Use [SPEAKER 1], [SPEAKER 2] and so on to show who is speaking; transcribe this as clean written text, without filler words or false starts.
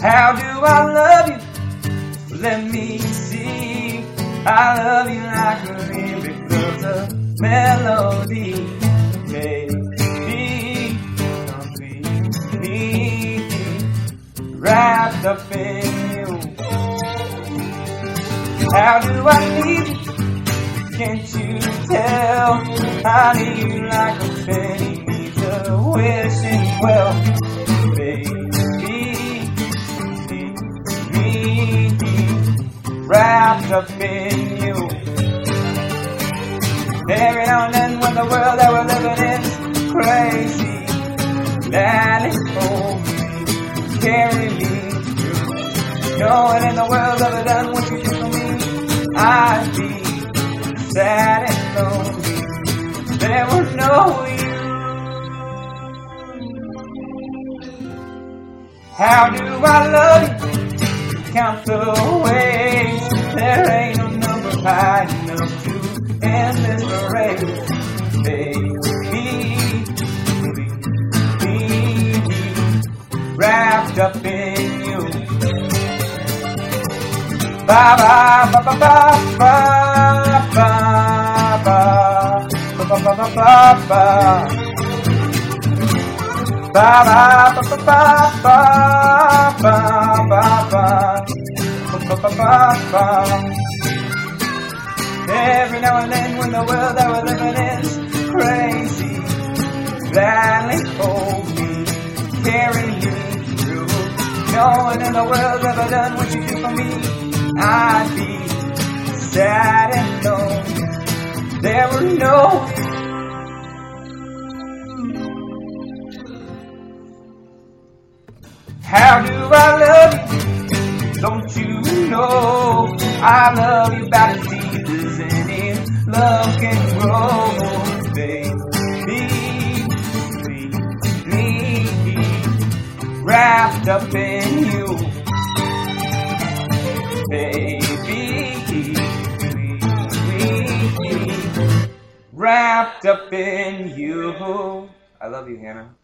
[SPEAKER 1] How do I love you? Let me see. I love you like a lyric loves a melody. Baby, completely wrapped up in you. How do I need you? Can't you tell? I need you like a penny needs a wishing well. Baby, wrapped up in you. Every now and then when the world that we're living in is crazy, let it hold me, carry me through. Knowing in the world that we've done what you do for me, I'd be sad and lonely. There was no you. How do I love you? Count the ways. There ain't no number high enough to end this race. Baby, wrapped up in you. Ba ba ba ba ba ba ba ba ba ba ba ba ba. Ba ba ba ba ba ba ba ba ba ba. Every now and then when the world that we're living is crazy, gladly hold me, carry me through. Knowing in the world ever done what you do for me, I'd be sad and lonely. There were no How do I love you? Don't you know I love you about as deep as any love can grow, baby. Wrapped up in you, baby. Wrapped up in you. I love you, Hannah.